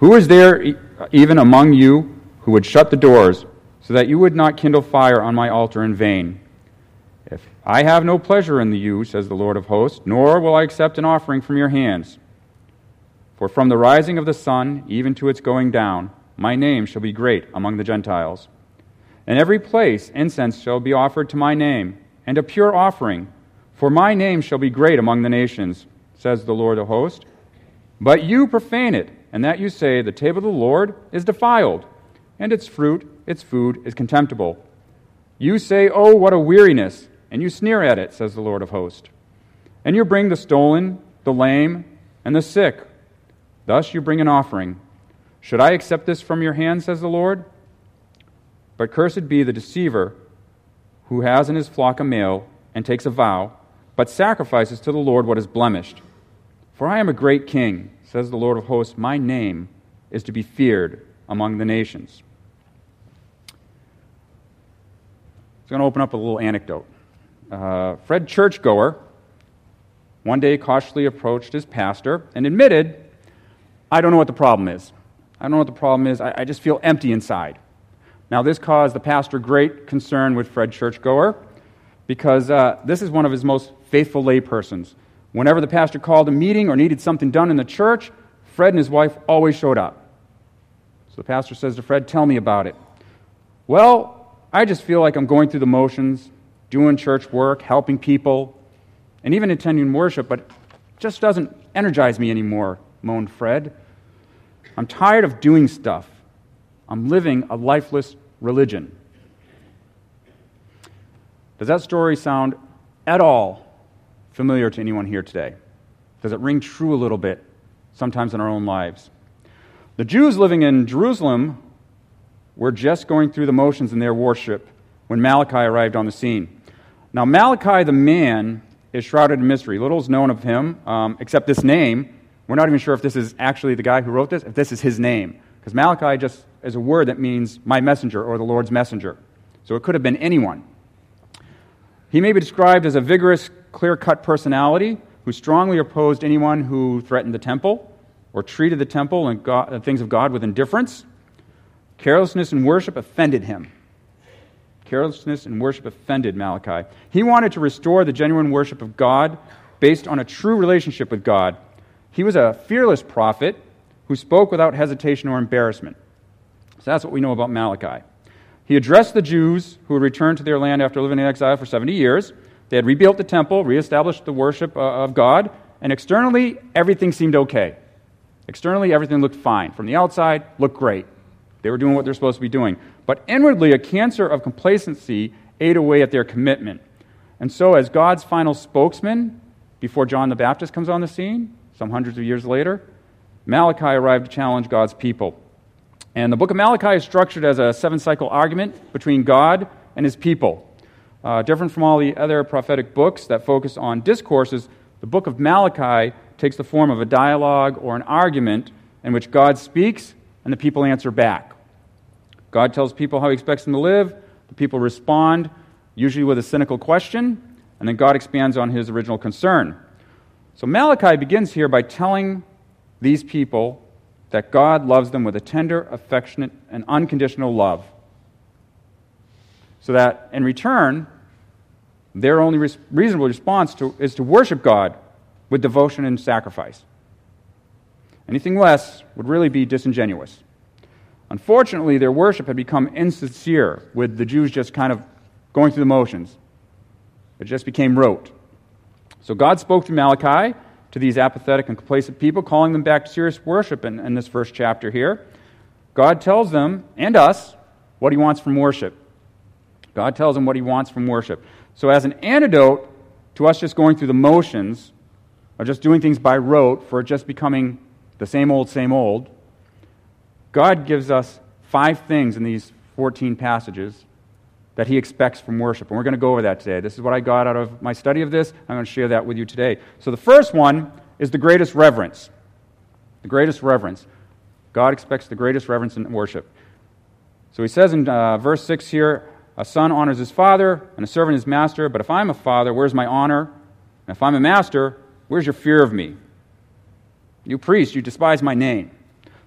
Who is there even among you who would shut the doors, so that you would not kindle fire on my altar in vain? If I have no pleasure in you, says the Lord of hosts, nor will I accept an offering from your hands. For from the rising of the sun even to its going down, my name shall be great among the Gentiles. In every place incense shall be offered to my name, and a pure offering, for my name shall be great among the nations, says the Lord of hosts. But you profane it, and that you say, the table of the Lord is defiled, and its food is contemptible. You say, oh, what a weariness, and you sneer at it, says the Lord of hosts. And you bring the stolen, the lame, and the sick. Thus you bring an offering. Should I accept this from your hand, says the Lord? But cursed be the deceiver who has in his flock a male, and takes a vow, but sacrifices to the Lord what is blemished. For I am a great king, says the Lord of hosts. My name is to be feared among the nations. I'm going to open up a little anecdote. Fred Churchgoer one day cautiously approached his pastor and admitted, I don't know what the problem is. I just feel empty inside. Now, this caused the pastor great concern with Fred Churchgoer because this is one of his most faithful laypersons. Whenever the pastor called a meeting or needed something done in the church, Fred and his wife always showed up. So the pastor says to Fred, tell me about it. Well, I just feel like I'm going through the motions, doing church work, helping people, and even attending worship, but it just doesn't energize me anymore, moaned Fred. I'm tired of doing stuff. I'm living a lifeless religion. Does that story sound at all familiar to anyone here today? Does it ring true a little bit, sometimes in our own lives? The Jews living in Jerusalem were just going through the motions in their worship when Malachi arrived on the scene. Now, Malachi the man is shrouded in mystery. Little is known of him, except this name. We're not even sure if this is actually the guy who wrote this, if this is his name. Because Malachi just is a word that means my messenger or the Lord's messenger. So it could have been anyone. He may be described as a vigorous, clear-cut personality who strongly opposed anyone who threatened the temple or treated the temple and the things of God with indifference. Carelessness in worship offended him. Carelessness in worship offended Malachi. He wanted to restore the genuine worship of God based on a true relationship with God. He was a fearless prophet who spoke without hesitation or embarrassment. So that's what we know about Malachi. He addressed the Jews who had returned to their land after living in exile for 70 years. They had rebuilt the temple, reestablished the worship of God, and externally, everything seemed okay. Externally, everything looked fine. From the outside, looked great. They were doing what they're supposed to be doing. But inwardly, a cancer of complacency ate away at their commitment. And so, as God's final spokesman, before John the Baptist comes on the scene, some hundreds of years later, Malachi arrived to challenge God's people. And the book of Malachi is structured as a 7-cycle argument between God and his people. Different from all the other prophetic books that focus on discourses, the book of Malachi takes the form of a dialogue or an argument in which God speaks and the people answer back. God tells people how he expects them to live, the people respond, usually with a cynical question, and then God expands on his original concern. So Malachi begins here by telling these people that God loves them with a tender, affectionate, and unconditional love. So that, in return, their only reasonable response is to worship God with devotion and sacrifice. Anything less would really be disingenuous. Unfortunately, their worship had become insincere, with the Jews just kind of going through the motions. It just became rote. So God spoke to Malachi, to these apathetic and complacent people, calling them back to serious worship in this first chapter here. God tells them, and us, what he wants from worship. God tells them what he wants from worship. So as an antidote to us just going through the motions, or just doing things by rote, for it just becoming the same old, God gives us 5 things in these 14 passages that he expects from worship. And we're going to go over that today. This is what I got out of my study of this. I'm going to share that with you today. So the first one is the greatest reverence. The greatest reverence. God expects the greatest reverence in worship. So he says in verse 6 here, a son honors his father and a servant his master, but if I'm a father, where's my honor? And if I'm a master, where's your fear of me? You priests, you despise my name.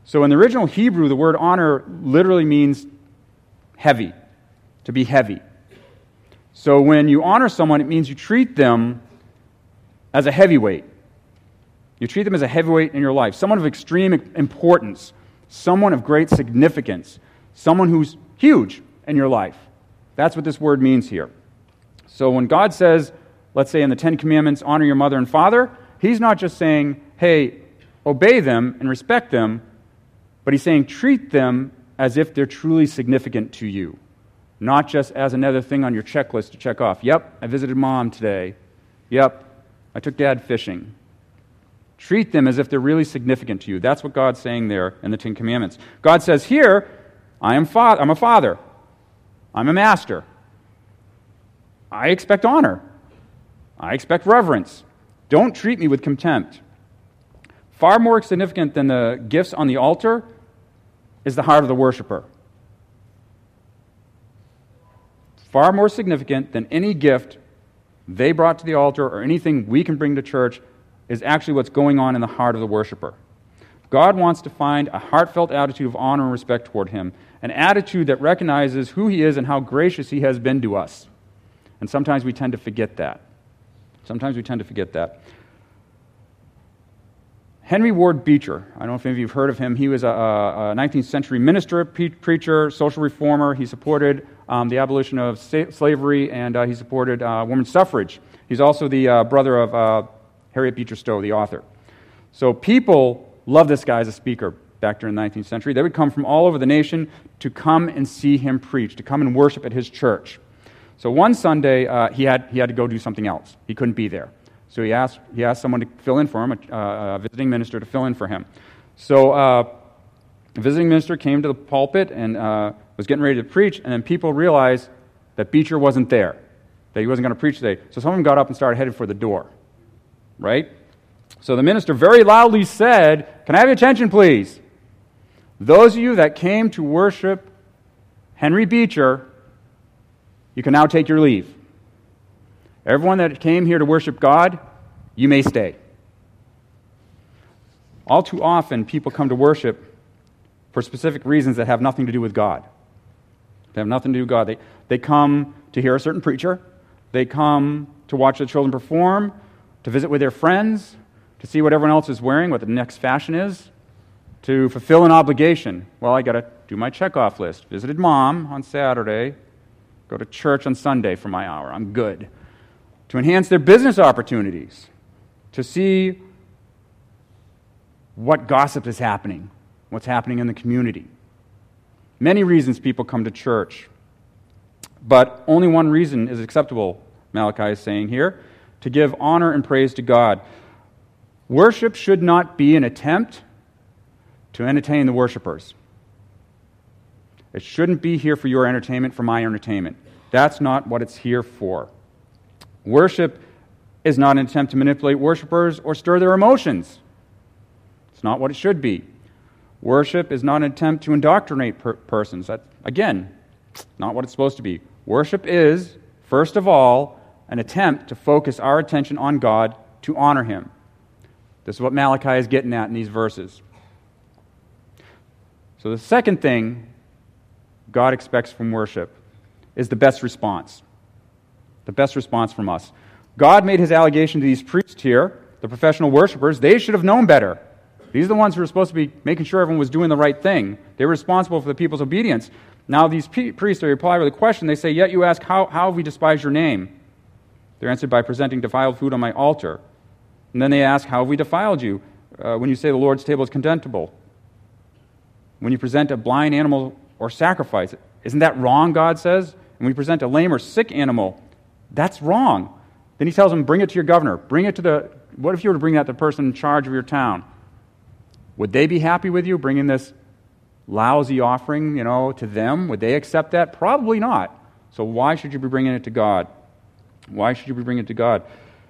So in the original Hebrew, the word honor literally means heavy, to be heavy. So when you honor someone, it means you treat them as a heavyweight. You treat them as a heavyweight in your life, someone of extreme importance, someone of great significance, someone who's huge in your life. That's what this word means here. So when God says, let's say in the Ten Commandments, honor your mother and father, he's not just saying, hey, obey them and respect them, but he's saying treat them as if they're truly significant to you, not just as another thing on your checklist to check off. Yep, I visited mom today. Yep, I took dad fishing. Treat them as if they're really significant to you. That's what God's saying there in the Ten Commandments. God says here, I'm a father. I'm a master. I expect honor. I expect reverence. Don't treat me with contempt. Far more significant than the gifts on the altar is the heart of the worshiper. Far more significant than any gift they brought to the altar or anything we can bring to church is actually what's going on in the heart of the worshiper. God wants to find a heartfelt attitude of honor and respect toward him, an attitude that recognizes who he is and how gracious he has been to us. And sometimes we tend to forget that. Henry Ward Beecher, I don't know if any of you have heard of him. He was a 19th century minister, preacher, social reformer. He supported the abolition of slavery, and he supported women's suffrage. He's also the brother of Harriet Beecher Stowe, the author. So people loved this guy as a speaker back during the 19th century. They would come from all over the nation to come and see him preach, to come and worship at his church. So one Sunday, he had to go do something else. He couldn't be there. So he asked someone to fill in for him, a visiting minister to fill in for him. So the visiting minister came to the pulpit and was getting ready to preach, and then people realized that Beecher wasn't there, that he wasn't going to preach today. So some of them got up and started headed for the door, right? So the minister very loudly said, "Can I have your attention, please? Those of you that came to worship Henry Beecher, you can now take your leave. Everyone that came here to worship God, you may stay." All too often, people come to worship for specific reasons that have nothing to do with God. They have nothing to do with God. They come to hear a certain preacher. They come to watch the children perform, to visit with their friends, to see what everyone else is wearing, what the next fashion is, to fulfill an obligation. Well, I got to do my checkoff list. Visited mom on Saturday. Go to church on Sunday for my hour. I'm good. To enhance their business opportunities, to see what gossip is happening, what's happening in the community. Many reasons people come to church, but only one reason is acceptable, Malachi is saying here, to give honor and praise to God. Worship should not be an attempt to entertain the worshipers. It shouldn't be here for your entertainment, for my entertainment. That's not what it's here for. Worship is not an attempt to manipulate worshipers or stir their emotions. It's not what it should be. Worship is not an attempt to indoctrinate persons. That's, again, not what it's supposed to be. Worship is, first of all, an attempt to focus our attention on God to honor Him. This is what Malachi is getting at in these verses. So the second thing God expects from worship is the best response. The best response from us. God made His allegation to these priests here, the professional worshipers. They should have known better. These are the ones who were supposed to be making sure everyone was doing the right thing. They were responsible for the people's obedience. Now these priests, they reply with a question. They say, "Yet you ask, how have we despised your name?" They're answered by presenting defiled food on my altar. And then they ask, "How have we defiled you?" When you say the Lord's table is contemptible. When you present a blind animal or sacrifice, isn't that wrong, God says? And when you present a lame or sick animal, that's wrong. Then He tells them, bring it to your governor. Bring it to what if you were to bring that to the person in charge of your town? Would they be happy with you bringing this lousy offering, to them? Would they accept that? Probably not. So why should you be bringing it to God? Why should you be bringing it to God?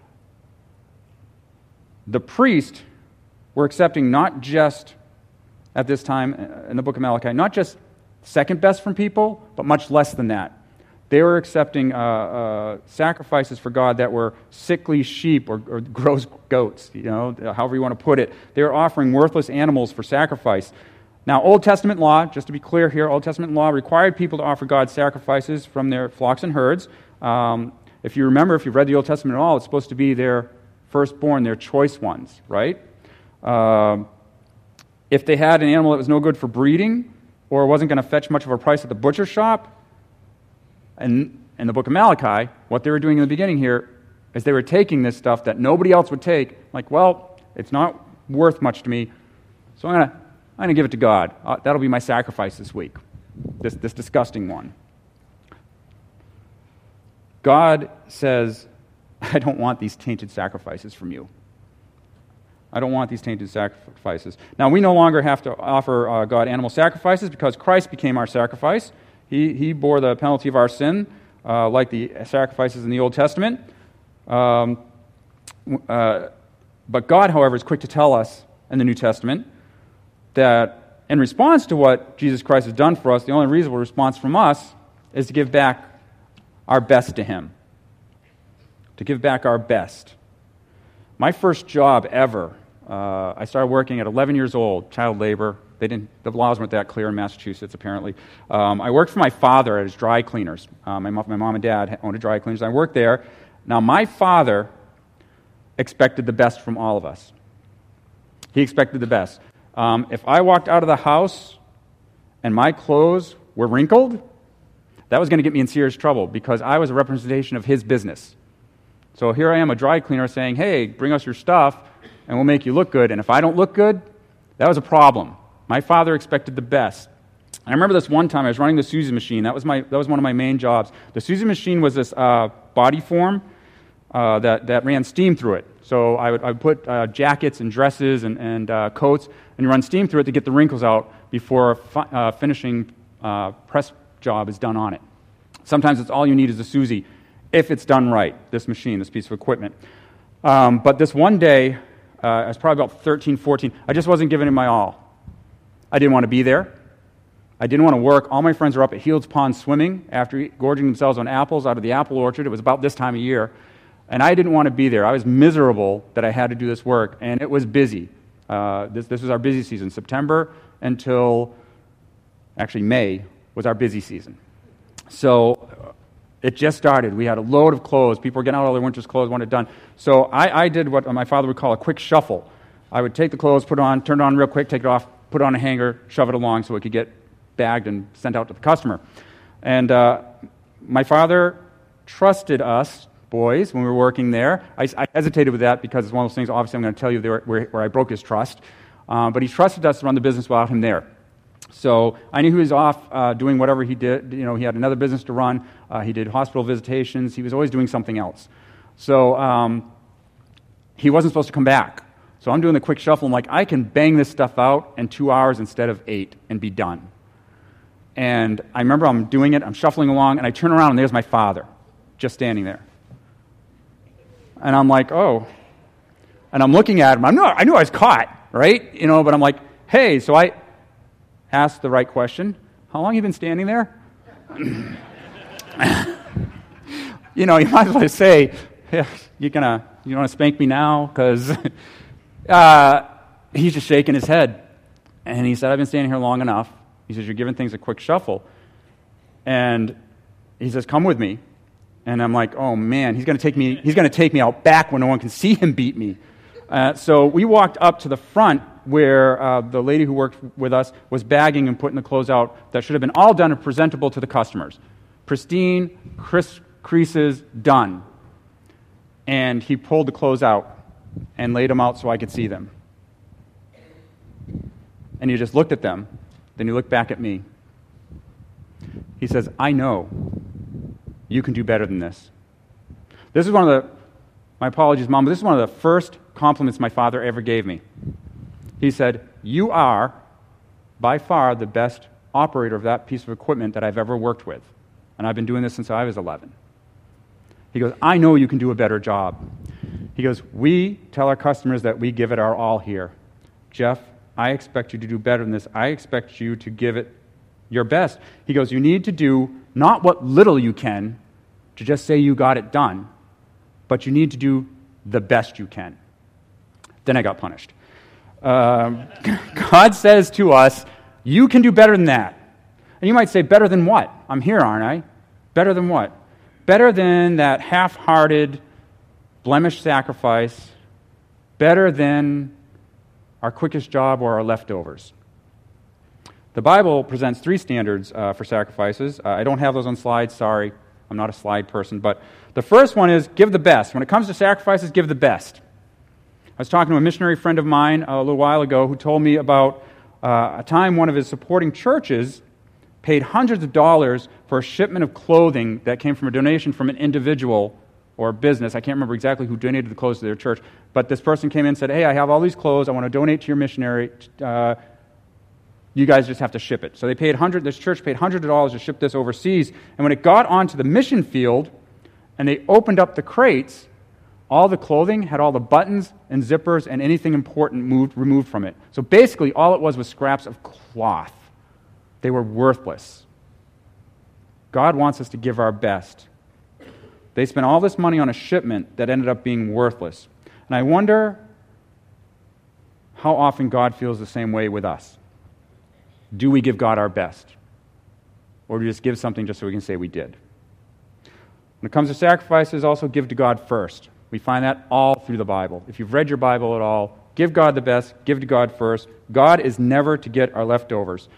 The priests were accepting not just, at this time in the book of Malachi, not just second best from people, but much less than that. They were accepting sacrifices for God that were sickly sheep or gross goats, however you want to put it. They were offering worthless animals for sacrifice. Now, Old Testament law, just to be clear here, Old Testament law required people to offer God sacrifices from their flocks and herds. If you remember, if you've read the Old Testament at all, it's supposed to be their firstborn, their choice ones, right? If they had an animal that was no good for breeding or wasn't going to fetch much of a price at the butcher shop, and in the book of Malachi, what they were doing in the beginning here is they were taking this stuff that nobody else would take, like, well, it's not worth much to me, so I'm going to give it to God. That'll be my sacrifice this week, this disgusting one. God says, I don't want these tainted sacrifices from you. I don't want these tainted sacrifices. Now, we no longer have to offer God animal sacrifices because Christ became our sacrifice. He bore the penalty of our sin, like the sacrifices in the Old Testament. But God, however, is quick to tell us in the New Testament that in response to what Jesus Christ has done for us, the only reasonable response from us is to give back our best to Him. To give back our best. My first job ever, I started working at 11 years old, child labor. The laws weren't that clear in Massachusetts, apparently. I worked for my father at his dry cleaners. My mom and dad owned a dry cleaners. I worked there. Now, my father expected the best from all of us. He expected the best. If I walked out of the house and my clothes were wrinkled, that was going to get me in serious trouble because I was a representation of his business. So here I am, a dry cleaner, saying, hey, bring us your stuff, and we'll make you look good. And if I don't look good, that was a problem. My father expected the best. And I remember this one time I was running the Suzy machine. That was one of my main jobs. The Suzy machine was this body form that ran steam through it. So I would put jackets and dresses and coats, and you run steam through it to get the wrinkles out before finishing press job is done on it. Sometimes it's all you need is a Suzy, if it's done right, this machine, this piece of equipment. But this one day, I was probably about 13, 14, I just wasn't giving it my all. I didn't want to be there. I didn't want to work. All my friends were up at Heald's Pond swimming after gorging themselves on apples out of the apple orchard. It was about this time of year. And I didn't want to be there. I was miserable that I had to do this work, and it was busy. This was our busy season. September until, actually May, was our busy season. So it just started. We had a load of clothes. People were getting out all their winter's clothes, wanted it done. So I did what my father would call a quick shuffle. I would take the clothes, put it on, turn it on real quick, take it off, put it on a hanger, shove it along so it could get bagged and sent out to the customer. And my father trusted us, boys, when we were working there. I hesitated with that because it's one of those things, obviously I'm going to tell you where I broke his trust. But he trusted us to run the business without him there. So I knew he was off doing whatever he did. You know, he had another business to run. He did hospital visitations. He was always doing something else. So he wasn't supposed to come back. So I'm doing the quick shuffle. I'm like, I can bang this stuff out in 2 hours instead of 8 and be done. And I remember I'm doing it. I'm shuffling along, and I turn around, and there's my father just standing there. And I'm like, oh. And I'm looking at him. I knew I was caught, right? You know, but I'm like, hey. So I asked the right question. How long have you been standing there? You know, you might as well say, yeah, you want to spank me now? Because he's just shaking his head. And he said, I've been standing here long enough. He says, you're giving things a quick shuffle. And he says, come with me. And I'm like, oh man, he's going to take me out back when no one can see him beat me. So we walked up to the front where the lady who worked with us was bagging and putting the clothes out that should have been all done and presentable to the customers. Pristine, creases, done. And he pulled the clothes out and laid them out so I could see them. And he just looked at them. Then he looked back at me. He says, I know you can do better than this. This is my apologies, Mom, but this is one of the first compliments my father ever gave me. He said, you are by far the best operator of that piece of equipment that I've ever worked with. And I've been doing this since I was 11. He goes, I know you can do a better job. He goes, we tell our customers that we give it our all here. Jeff, I expect you to do better than this. I expect you to give it your best. He goes, you need to do not what little you can to just say you got it done, but you need to do the best you can. Then I got punished. God says to us, you can do better than that. And you might say, better than what? I'm here, aren't I? Better than what? Better than that half-hearted, blemished sacrifice. Better than our quickest job or our leftovers. The Bible presents three standards for sacrifices. I don't have those on slides, sorry. I'm not a slide person. But the first one is give the best. When it comes to sacrifices, give the best. I was talking to a missionary friend of mine a little while ago who told me about a time one of his supporting churches paid hundreds of dollars for a shipment of clothing that came from a donation from an individual or a business. I can't remember exactly who donated the clothes to their church, but this person came in and said, hey, I have all these clothes. I want to donate to your missionary. You guys just have to ship it. So this church paid hundreds of dollars to ship this overseas. And when it got onto the mission field and they opened up the crates, all the clothing had all the buttons and zippers and anything important removed from it. So basically, all it was scraps of cloth. They were worthless. God wants us to give our best. They spent all this money on a shipment that ended up being worthless. And I wonder how often God feels the same way with us. Do we give God our best? Or do we just give something just so we can say we did? When it comes to sacrifices, also give to God first. We find that all through the Bible. If you've read your Bible at all, give God the best, give to God first. God is never to get our leftovers.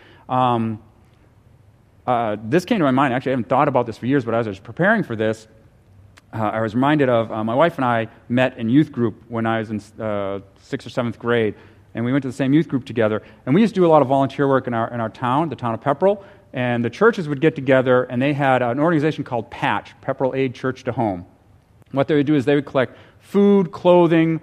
This came to my mind. Actually, I haven't thought about this for years, but as I was preparing for this, I was reminded of my wife and I met in youth group when I was in 6th or 7th grade, and we went to the same youth group together. And we used to do a lot of volunteer work in our town, the town of Pepperell, and the churches would get together, and they had an organization called PATCH, Pepperell Aid Church to Home. What they would do is they would collect food, clothing,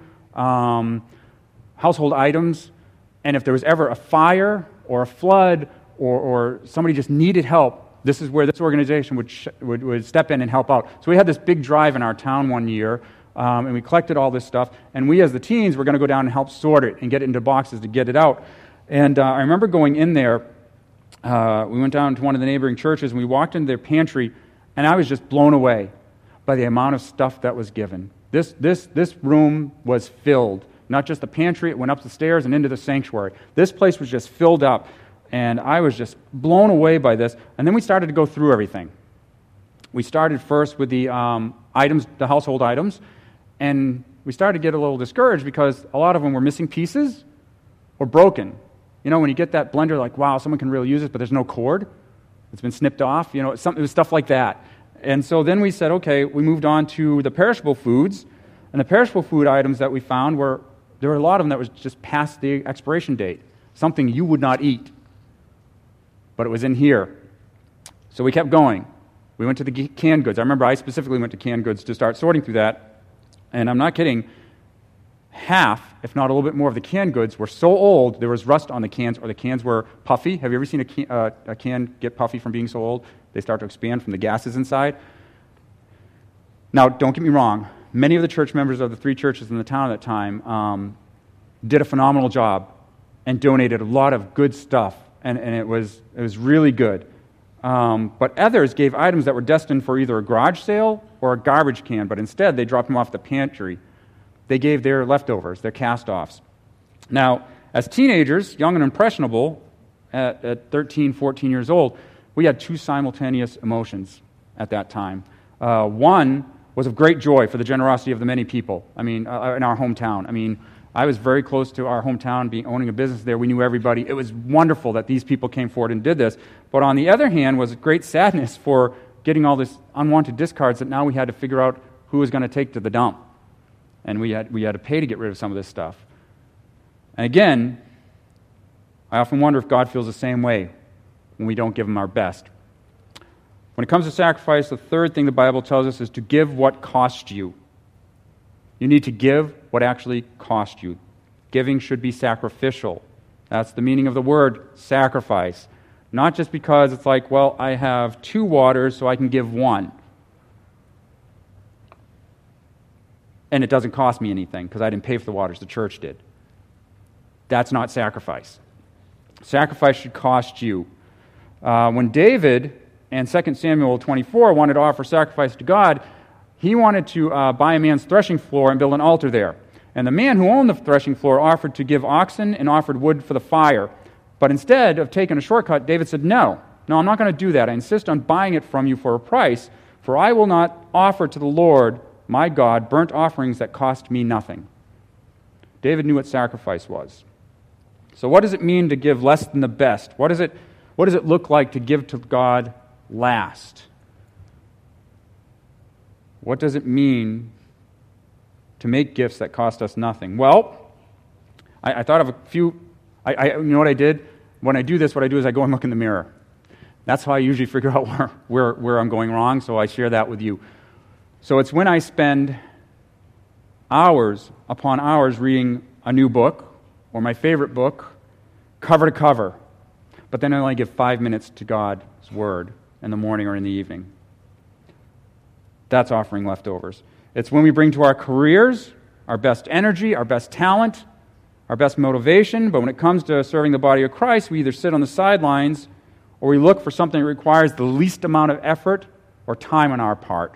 household items, and if there was ever a fire or a flood or somebody just needed help, this is where this organization would step in and help out. So we had this big drive in our town one year, and we collected all this stuff, and we as the teens were going to go down and help sort it and get it into boxes to get it out. And I remember going in there, we went down to one of the neighboring churches, and we walked into their pantry, and I was just blown away by the amount of stuff that was given. This room was filled. Not just the pantry, it went up the stairs and into the sanctuary. This place was just filled up, and I was just blown away by this. And then we started to go through everything. We started first with the items, the household items, and we started to get a little discouraged because a lot of them were missing pieces or broken. You know, when you get that blender, like, wow, someone can really use it, but there's no cord. It's been snipped off. You know, it was stuff like that. And so then we said, okay, we moved on to the perishable foods, and the perishable food items that we found there were a lot of them that was just past the expiration date, something you would not eat, but it was in here. So we kept going. We went to the canned goods. I remember I specifically went to canned goods to start sorting through that, and I'm not kidding, half, if not a little bit more of the canned goods were so old there was rust on the cans, or the cans were puffy. Have you ever seen a can get puffy from being so old? They start to expand from the gases inside. Now, don't get me wrong. Many of the church members of the three churches in the town at that time did a phenomenal job and donated a lot of good stuff, and it was really good. But others gave items that were destined for either a garage sale or a garbage can, but instead they dropped them off the pantry. They gave their leftovers, their cast-offs. Now, as teenagers, young and impressionable, at 13, 14 years old, we had two simultaneous emotions at that time. One was of great joy for the generosity of the many people, in our hometown. I was very close to our hometown, owning a business there. We knew everybody. It was wonderful that these people came forward and did this. But on the other hand was great sadness for getting all this unwanted discards that now we had to figure out who was going to take to the dump. And we had to pay to get rid of some of this stuff. And again, I often wonder if God feels the same way when we don't give Him our best. When it comes to sacrifice, the third thing the Bible tells us is to give what cost you. You need to give what actually cost you. Giving should be sacrificial. That's the meaning of the word sacrifice. Not just because it's like, well, I have 2 waters, so I can give 1. And it doesn't cost me anything because I didn't pay for the waters, the church did. That's not sacrifice. Sacrifice should cost you. When David in 2 Samuel 24 wanted to offer sacrifice to God, he wanted to buy a man's threshing floor and build an altar there. And the man who owned the threshing floor offered to give oxen and offered wood for the fire. But instead of taking a shortcut, David said, no, I'm not going to do that. I insist on buying it from you for a price, for I will not offer to the Lord, my God, burnt offerings that cost me nothing. David knew what sacrifice was. So what does it mean to give less than the best? What does it look like to give to God last? What does it mean to make gifts that cost us nothing? Well, I thought of a few. You know what I did? When I do this, what I do is I go and look in the mirror. That's how I usually figure out where I'm going wrong, so I share that with you. So it's when I spend hours upon hours reading a new book, or my favorite book, cover to cover, but then I only give 5 minutes to God's Word in the morning or in the evening. That's offering leftovers. It's when we bring to our careers our best energy, our best talent, our best motivation, but when it comes to serving the body of Christ, we either sit on the sidelines or we look for something that requires the least amount of effort or time on our part.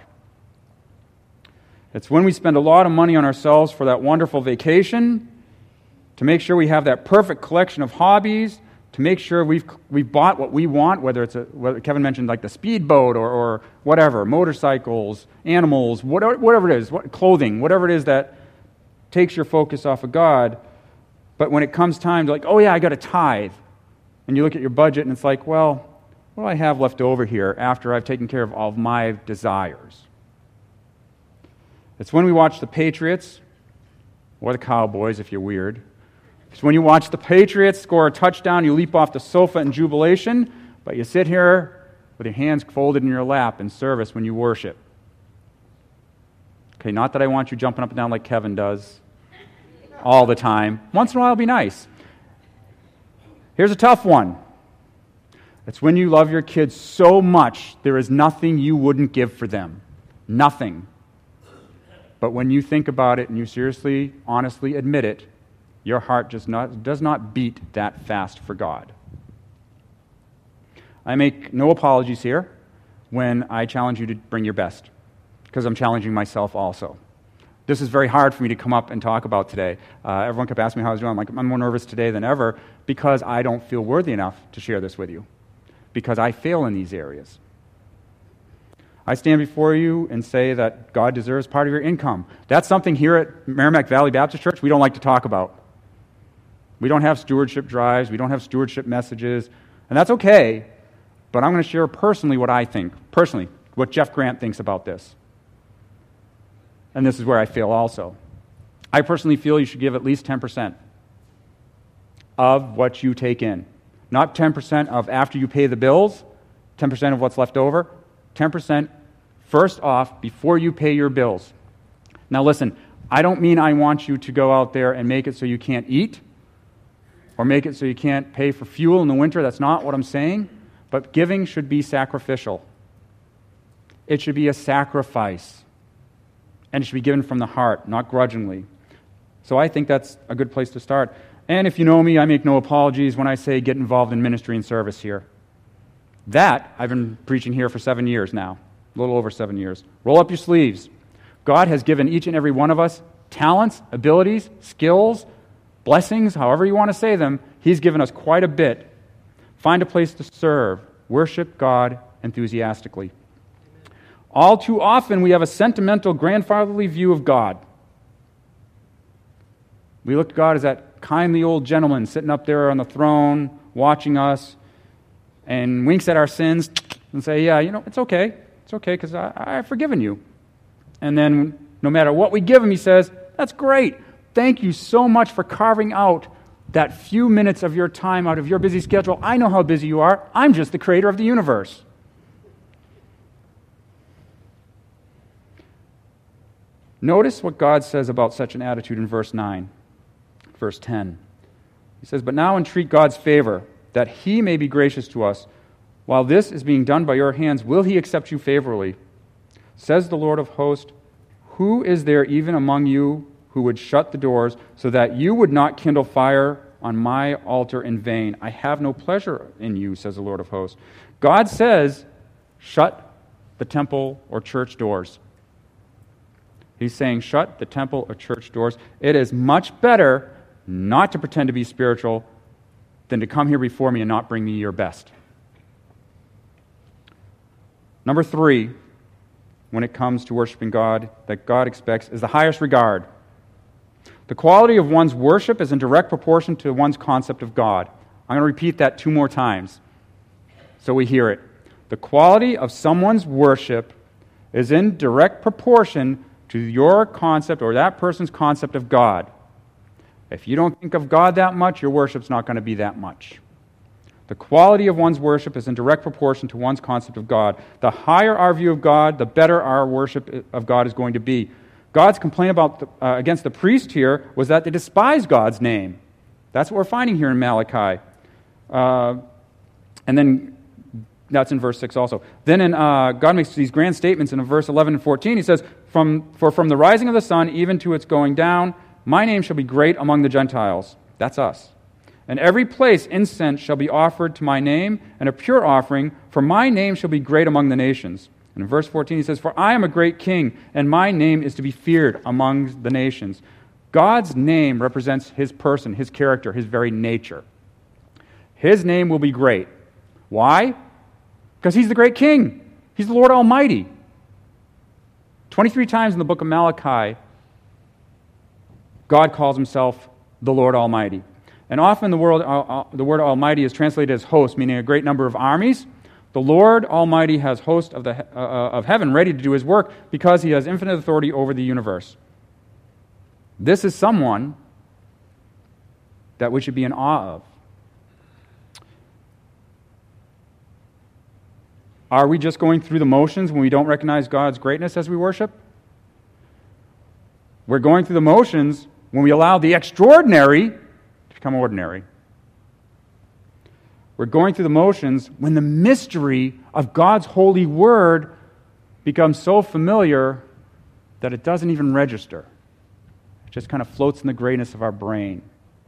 It's when we spend a lot of money on ourselves for that wonderful vacation, to make sure we have that perfect collection of hobbies, to make sure we've bought what we want, whether Kevin mentioned like the speedboat or whatever, motorcycles, animals, whatever it is, clothing, whatever it is that takes your focus off of God. But when it comes time to oh yeah, I got to tithe, and you look at your budget and it's like, well, what do I have left over here after I've taken care of all of my desires? It's when we watch the Patriots, or the Cowboys if you're weird. It's when you watch the Patriots score a touchdown, you leap off the sofa in jubilation, but you sit here with your hands folded in your lap in service when you worship. Okay, not that I want you jumping up and down like Kevin does all the time. Once in a while it'll be nice. Here's a tough one. It's when you love your kids so much there is nothing you wouldn't give for them. Nothing. But when you think about it and you seriously, honestly admit it, your heart does not beat that fast for God. I make no apologies here when I challenge you to bring your best, because I'm challenging myself also. This is very hard for me to come up and talk about today. Everyone kept asking me how I was doing. I'm more nervous today than ever because I don't feel worthy enough to share this with you, because I fail in these areas. I stand before you and say that God deserves part of your income. That's something here at Merrimack Valley Baptist Church we don't like to talk about. We don't have stewardship drives. We don't have stewardship messages. And that's okay, but I'm going to share personally what I think, what Jeff Grant thinks about this. And this is where I fail also. I personally feel you should give at least 10% of what you take in. Not 10% of after you pay the bills, 10% of what's left over, 10% first off before you pay your bills. Now listen, I don't mean I want you to go out there and make it so you can't eat or make it so you can't pay for fuel in the winter. That's not what I'm saying. But giving should be sacrificial. It should be a sacrifice. And it should be given from the heart, not grudgingly. So I think that's a good place to start. And if you know me, I make no apologies when I say get involved in ministry and service here. That, I've been preaching here for 7 years now, a little over 7 years. Roll up your sleeves. God has given each and every one of us talents, abilities, skills, blessings, however you want to say them. He's given us quite a bit. Find a place to serve. Worship God enthusiastically. All too often, we have a sentimental, grandfatherly view of God. We look at God as that kindly old gentleman sitting up there on the throne, watching us, and winks at our sins and say, yeah, it's okay. It's okay because I've forgiven you. And then no matter what we give him, he says, that's great. Thank you so much for carving out that few minutes of your time out of your busy schedule. I know how busy you are. I'm just the creator of the universe. Notice what God says about such an attitude in verse 9, verse 10. He says, but now entreat God's favor, that he may be gracious to us. While this is being done by your hands, will he accept you favorably? Says the Lord of hosts, who is there even among you who would shut the doors so that you would not kindle fire on my altar in vain? I have no pleasure in you, says the Lord of hosts. God says, shut the temple or church doors. He's saying, shut the temple or church doors. It is much better not to pretend to be spiritual, than to come here before me and not bring me your best. Number 3, when it comes to worshiping God, that God expects is the highest regard. The quality of one's worship is in direct proportion to one's concept of God. I'm going to repeat that 2 more times so we hear it. The quality of someone's worship is in direct proportion to your concept or that person's concept of God. If you don't think of God that much, your worship's not going to be that much. The quality of one's worship is in direct proportion to one's concept of God. The higher our view of God, the better our worship of God is going to be. God's complaint against the priest here was that they despise God's name. That's what we're finding here in Malachi. And then that's in verse 6 also. Then God makes these grand statements in verse 11 and 14. He says, For from the rising of the sun even to its going down, my name shall be great among the Gentiles. That's us. And every place incense shall be offered to my name, and a pure offering, for my name shall be great among the nations. And in verse 14 he says, For I am a great king, and my name is to be feared among the nations. God's name represents his person, his character, his very nature. His name will be great. Why? Because he's the great king. He's the Lord Almighty. 23 times in the book of Malachi, God calls himself the Lord Almighty. And often the word Almighty is translated as host, meaning a great number of armies. The Lord Almighty has hosts of heaven ready to do his work because he has infinite authority over the universe. This is someone that we should be in awe of. Are we just going through the motions when we don't recognize God's greatness as we worship? We're going through the motions when we allow the extraordinary to become ordinary. We're going through the motions when the mystery of God's holy word becomes so familiar that it doesn't even register. It just kind of floats in the grayness of our brain.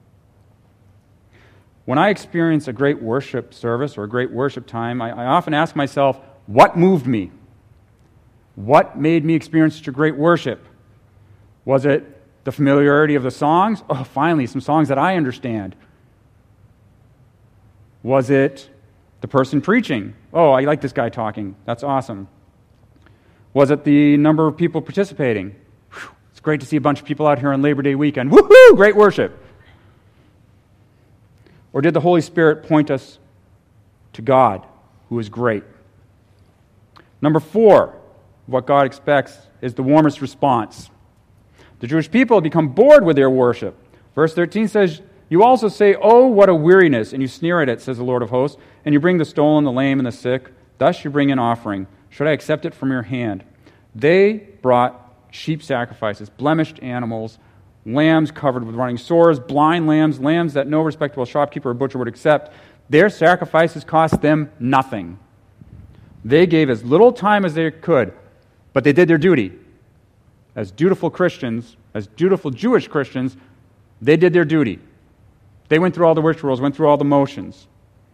When I experience a great worship service or a great worship time, I often ask myself, what moved me? What made me experience such a great worship? Was it the familiarity of the songs? Oh, finally, some songs that I understand. Was it the person preaching? Oh, I like this guy talking. That's awesome. Was it the number of people participating? Whew, it's great to see a bunch of people out here on Labor Day weekend. Woohoo! Great worship. Or did the Holy Spirit point us to God, who is great? Number 4, what God expects is the warmest response. The Jewish people have become bored with their worship. Verse 13 says, You also say, Oh, what a weariness, and you sneer at it, says the Lord of hosts, and you bring the stolen, the lame, and the sick. Thus you bring an offering. Should I accept it from your hand? They brought sheep sacrifices, blemished animals, lambs covered with running sores, blind lambs, lambs that no respectable shopkeeper or butcher would accept. Their sacrifices cost them nothing. They gave as little time as they could, but they did their duty. As dutiful Christians, as dutiful Jewish Christians, they did their duty. They went through all the rituals, went through all the motions.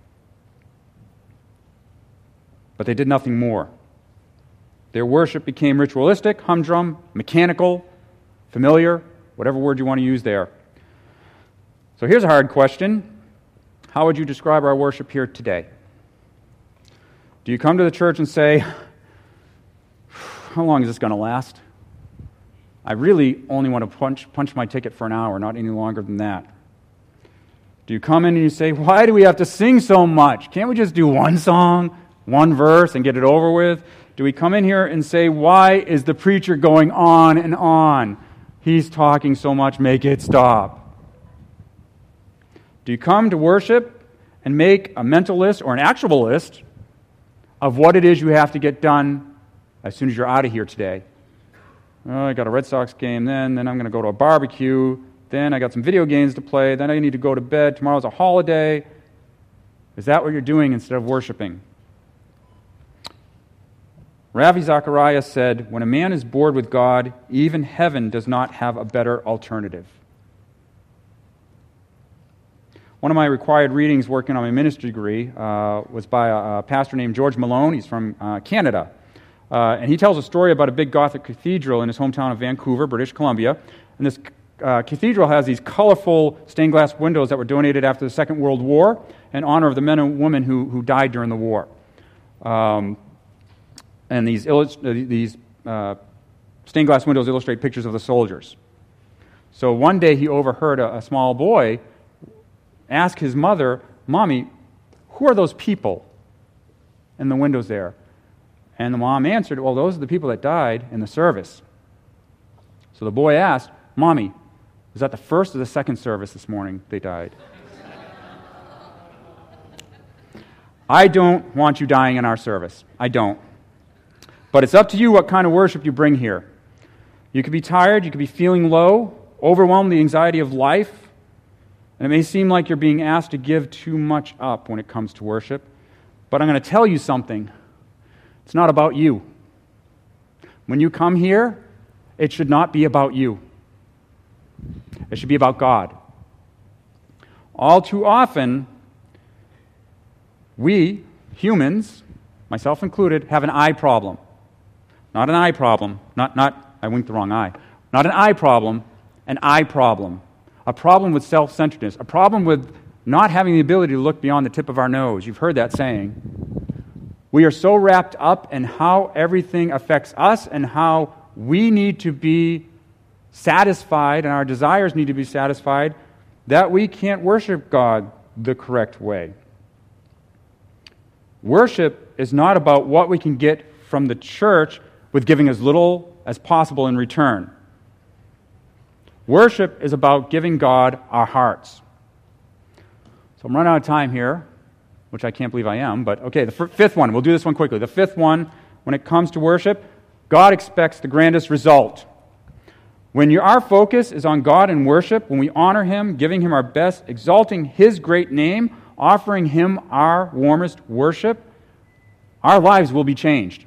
But they did nothing more. Their worship became ritualistic, humdrum, mechanical, familiar, whatever word you want to use there. So here's a hard question. How would you describe our worship here today? Do you come to the church and say, how long is this going to last? I really only want to punch my ticket for an hour, not any longer than that. Do you come in and you say, why do we have to sing so much? Can't we just do one song, one verse, and get it over with? Do we come in here and say, why is the preacher going on and on? He's talking so much, make it stop. Do you come to worship and make a mental list or an actual list of what it is you have to get done as soon as you're out of here today? Oh, I got a Red Sox game then I'm going to go to a barbecue, then I got some video games to play, then I need to go to bed, tomorrow's a holiday. Is that what you're doing instead of worshiping? Ravi Zacharias said, when a man is bored with God, even heaven does not have a better alternative. One of my required readings working on my ministry degree was by a pastor named George Malone. He's from Canada. And he tells a story about a big Gothic cathedral in his hometown of Vancouver, British Columbia. And this cathedral has these colorful stained glass windows that were donated after the Second World War in honor of the men and women who died during the war. And these stained glass windows illustrate pictures of the soldiers. So one day he overheard a small boy ask his mother, "Mommy, who are those people in the windows there?" And the mom answered, "Well, those are the people that died in the service." So the boy asked, "Mommy, was that the first or the second service this morning they died?" I don't want you dying in our service. I don't. But it's up to you what kind of worship you bring here. You could be tired, you could be feeling low, overwhelmed with the anxiety of life, and it may seem like you're being asked to give too much up when it comes to worship. But I'm going to tell you something. It's not about you. When you come here, it should not be about you. It should be about God. All too often, we, humans, myself included, have an I problem. Not an I problem. I winked the wrong eye. Not an I problem, an I problem. A problem with self-centeredness. A problem with not having the ability to look beyond the tip of our nose. You've heard that saying. We are so wrapped up in how everything affects us and how we need to be satisfied and our desires need to be satisfied that we can't worship God the correct way. Worship is not about what we can get from the church with giving as little as possible in return. Worship is about giving God our hearts. So I'm running out of time here, which I can't believe I am, but okay, the fifth one. We'll do this one quickly. The fifth one, when it comes to worship, God expects the grandest result. When our focus is on God and worship, when we honor Him, giving Him our best, exalting His great name, offering Him our warmest worship, our lives will be changed.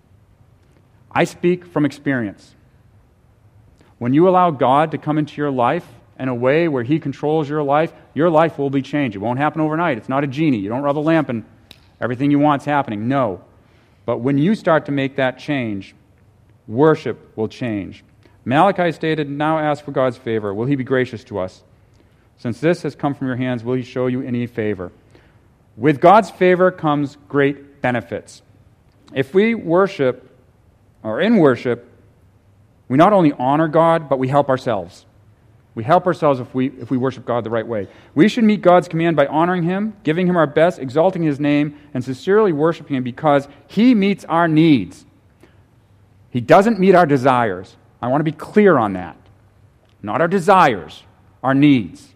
I speak from experience. When you allow God to come into your life in a way where He controls your life will be changed. It won't happen overnight. It's not a genie. You don't rub a lamp and everything you want's happening. No. But when you start to make that change, worship will change. Malachi stated, "Now ask for God's favor. Will He be gracious to us? Since this has come from your hands, will He show you any favor?" With God's favor comes great benefits. If we worship, or in worship, we not only honor God, but we help ourselves. We help ourselves if we worship God the right way. We should meet God's command by honoring Him, giving Him our best, exalting His name, and sincerely worshiping Him because He meets our needs. He doesn't meet our desires. I want to be clear on that. Not our desires, our needs.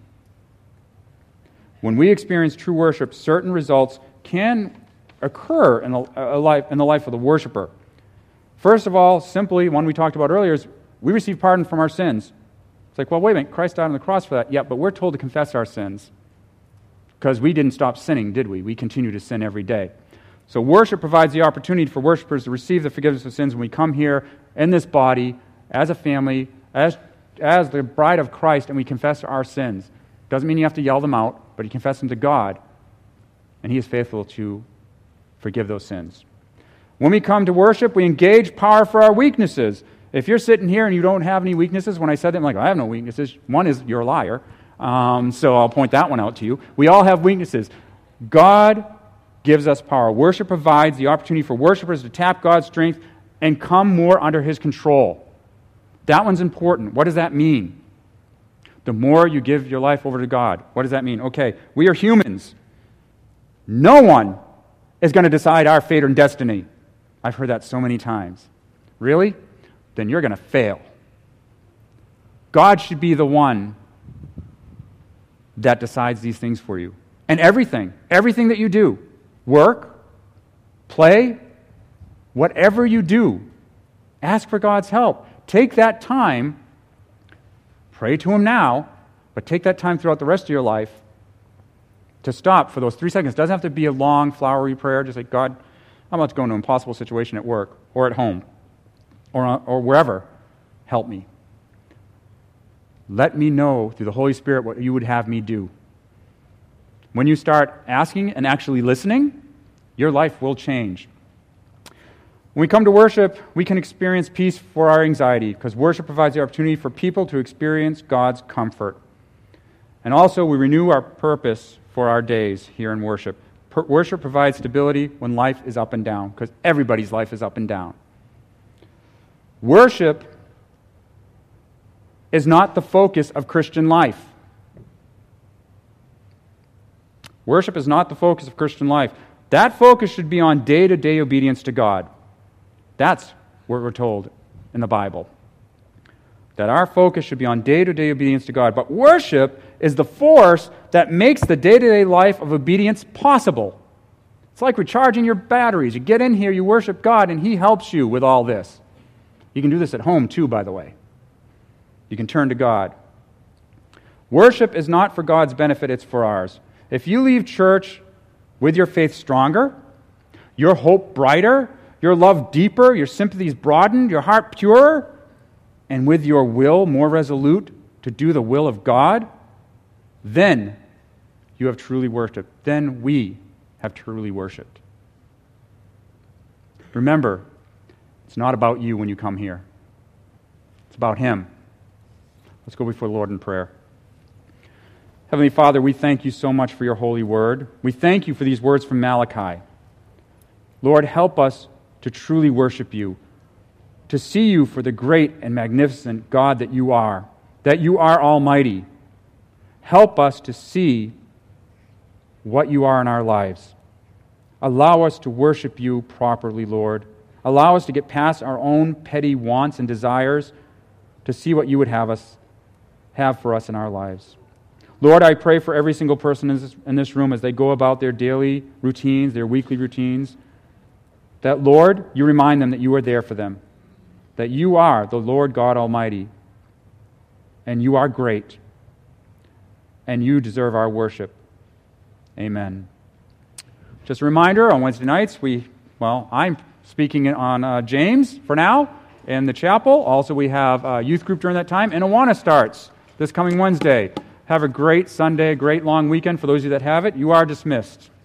When we experience true worship, certain results can occur in the life of the worshiper. First of all, simply, one we talked about earlier, is we receive pardon from our sins. It's like, well, wait a minute, Christ died on the cross for that. Yeah, but we're told to confess our sins because we didn't stop sinning, did we? We continue to sin every day. So worship provides the opportunity for worshipers to receive the forgiveness of sins when we come here in this body, as a family, as the bride of Christ, and we confess our sins. Doesn't mean you have to yell them out, but you confess them to God, and He is faithful to forgive those sins. When we come to worship, we engage power for our weaknesses. If you're sitting here and you don't have any weaknesses, when I said that, I'm like, I have no weaknesses. One is you're a liar, so I'll point that one out to you. We all have weaknesses. God gives us power. Worship provides the opportunity for worshipers to tap God's strength and come more under His control. That one's important. What does that mean? The more you give your life over to God. What does that mean? Okay, we are humans. No one is going to decide our fate and destiny. I've heard that so many times. Really? Then you're going to fail. God should be the one that decides these things for you. And everything that you do, work, play, whatever you do, ask for God's help. Take that time, pray to Him now, but take that time throughout the rest of your life to stop for those 3 seconds. It doesn't have to be a long, flowery prayer. Just like, God, I'm about to go into an impossible situation at work or at home or wherever. Help me. Let me know through the Holy Spirit what you would have me do. When you start asking and actually listening, your life will change. When we come to worship, we can experience peace for our anxiety because worship provides the opportunity for people to experience God's comfort. And also, we renew our purpose for our days here in worship. Worship provides stability when life is up and down, because everybody's life is up and down. Worship is not the focus of Christian life. Worship is not the focus of Christian life. That focus should be on day-to-day obedience to God. That's what we're told in the Bible. That our focus should be on day-to-day obedience to God. But worship is the force that makes the day-to-day life of obedience possible. It's like recharging your batteries. You get in here, you worship God, and He helps you with all this. You can do this at home too, by the way. You can turn to God. Worship is not for God's benefit, it's for ours. If you leave church with your faith stronger, your hope brighter, your love deeper, your sympathies broadened, your heart purer, and with your will more resolute to do the will of God, then you have truly worshipped. Then we have truly worshipped. Remember, it's not about you when you come here. It's about Him. Let's go before the Lord in prayer. Heavenly Father, we thank you so much for your holy word. We thank you for these words from Malachi. Lord, help us to truly worship you, to see you for the great and magnificent God that you are almighty. Help us to see what you are in our lives. Allow us to worship you properly, Lord. Allow us to get past our own petty wants and desires to see what you would have for us in our lives. Lord, I pray for every single person in this room as they go about their daily routines, their weekly routines, that, Lord, you remind them that you are there for them, that you are the Lord God Almighty, and you are great, and you deserve our worship. Amen. Just a reminder, on Wednesday nights, I'm speaking on James for now in the chapel. Also, we have a youth group during that time, and Awana starts this coming Wednesday. Have a great Sunday, a great long weekend. For those of you that have it, you are dismissed.